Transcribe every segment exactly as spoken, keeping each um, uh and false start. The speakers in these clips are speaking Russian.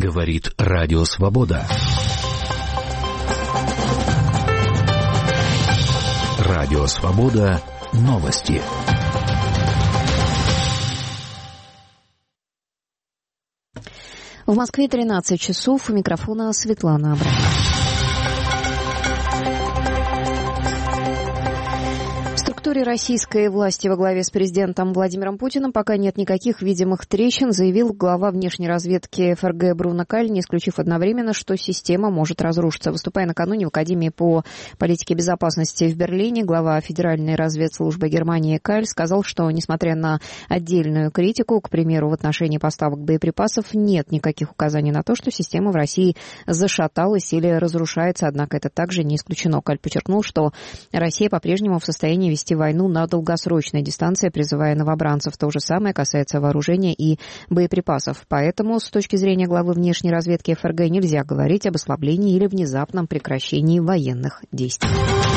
Говорит Радио Свобода. Радио Свобода. Новости. В Москве тринадцать часов. У микрофона Светлана Абрамова. В структуре российской власти во главе с президентом Владимиром Путиным пока нет никаких видимых трещин, заявил глава внешней разведки ФРГ Бруно Каль, не исключив одновременно, что система может разрушиться. Выступая накануне в Академии по политике безопасности в Берлине, глава Федеральной разведслужбы Германии Каль сказал, что, несмотря на отдельную критику, к примеру, в отношении поставок боеприпасов, нет никаких указаний на то, что система в России зашаталась или разрушается, однако это также не исключено. Каль подчеркнул, что Россия по-прежнему в состоянии вести войну на долгосрочной дистанции, призывая новобранцев. То же самое касается вооружения и боеприпасов. Поэтому, с точки зрения главы внешней разведки ФРГ, нельзя говорить об ослаблении или внезапном прекращении военных действий.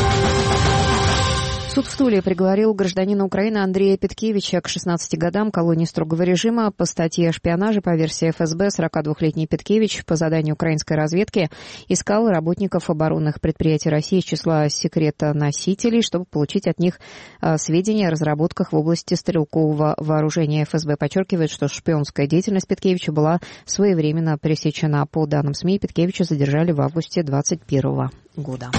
Суд в Туле приговорил гражданина Украины Андрея Петкевича к шестнадцати годам колонии строгого режима по статье о шпионаже. По версии эф эс бэ, сорокадвухлетний Петкевич по заданию украинской разведки искал работников оборонных предприятий России из числа секретоносителей, чтобы получить от них сведения о разработках в области стрелкового вооружения. эф эс бэ подчеркивает, что шпионская деятельность Петкевича была своевременно пресечена. По данным СМИ, Петкевича задержали в августе двадцать первого года.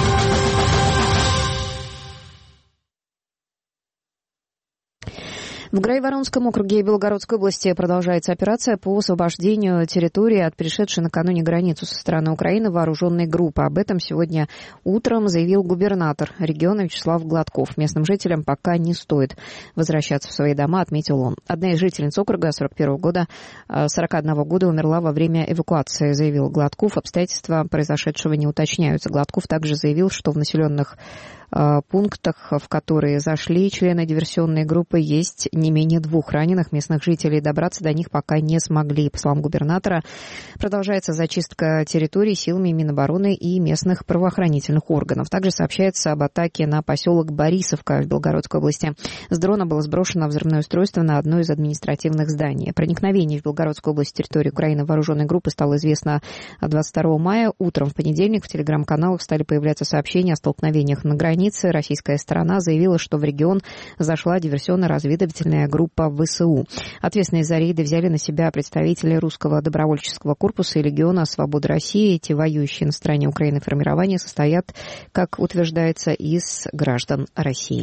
В Грайворонском округе Белгородской области продолжается операция по освобождению территории от перешедшей накануне границу со стороны Украины вооруженной группы. Об этом сегодня утром заявил губернатор региона Вячеслав Гладков. Местным жителям пока не стоит возвращаться в свои дома, отметил он. Одна из жительниц округа сорок первого года, сорока одного года умерла во время эвакуации, заявил Гладков. Обстоятельства произошедшего не уточняются. Гладков также заявил, что в населенных пунктах, в которые зашли члены диверсионной группы, есть не менее двух раненых местных жителей. Добраться до них пока не смогли. По словам губернатора, продолжается зачистка территорий силами Минобороны и местных правоохранительных органов. Также сообщается об атаке на поселок Борисовка в Белгородской области. С дрона было сброшено взрывное устройство на одно из административных зданий. Проникновение в Белгородскую область с территории Украины вооруженной группы стало известно двадцать второго мая. Утром в понедельник в телеграм-каналах стали появляться сообщения о столкновениях на границе. Российская сторона заявила, что в регион зашла диверсионно-разведывательная группа вэ эс у. Ответственность за рейды взяли на себя представители русского добровольческого корпуса и легиона «Свобода России». Эти воюющие на стороне Украины формирования состоят, как утверждается, из граждан России.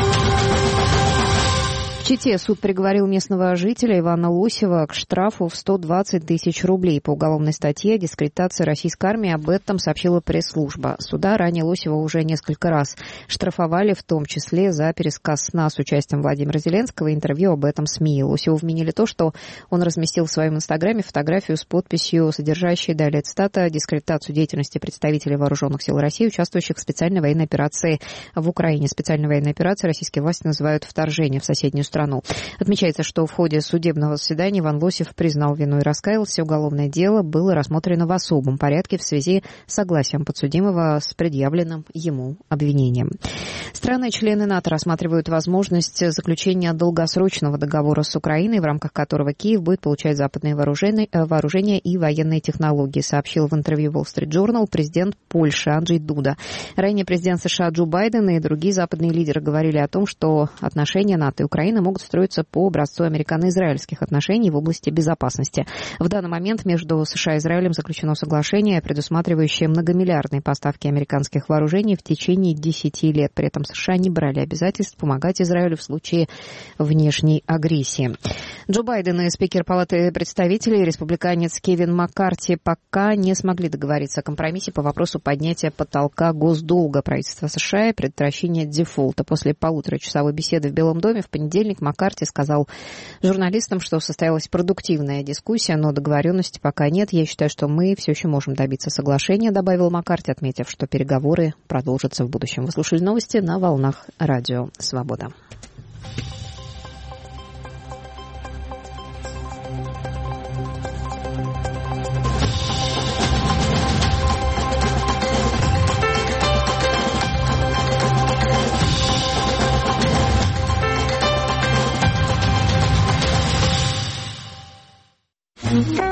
В Чите суд приговорил местного жителя Ивана Лосева к штрафу в сто двадцать тысяч рублей по уголовной статье «Дискредитация российской армии». Об этом сообщила пресс-служба суда. Ранее Лосева уже несколько раз штрафовали, в том числе за пересказ сна с участием Владимира Зеленского. Интервью об этом СМИ. Лосеву вменили то, что он разместил в своем инстаграме фотографию с подписью, содержащей, далее цитата, «Дискредитацию деятельности представителей вооруженных сил России, участвующих в специальной военной операции в Украине». Специальной военной операцией российские власти называют вторжение в соседнюю страну. Отмечается, что в ходе судебного заседания Иван Лосев признал вину и раскаялся. Уголовное дело было рассмотрено в особом порядке в связи с согласием подсудимого с предъявленным ему обвинением. Страны-члены НАТО рассматривают возможность заключения долгосрочного договора с Украиной, в рамках которого Киев будет получать западные вооружения, вооружения и военные технологии, сообщил в интервью Wall Street Journal президент Польши Анджей Дуда. Ранее президент США Джо Байден и другие западные лидеры говорили о том, что отношения НАТО и Украины могут строиться по образцу американо-израильских отношений в области безопасности. В данный момент между США и Израилем заключено соглашение, предусматривающее многомиллиардные поставки американских вооружений в течение десяти лет. При этом США не брали обязательств помогать Израилю в случае внешней агрессии. Джо Байден и спикер Палаты представителей, республиканец Кевин Маккарти, пока не смогли договориться о компромиссе по вопросу поднятия потолка госдолга правительства США и предотвращения дефолта. После полуторачасовой беседы в Белом доме в понедельник Маккарти сказал журналистам, что состоялась продуктивная дискуссия, но договоренности пока нет. Я считаю, что мы все еще можем добиться соглашения, добавил Маккарти, отметив, что переговоры продолжатся в будущем. Вы слушали новости на волнах Радио Свобода.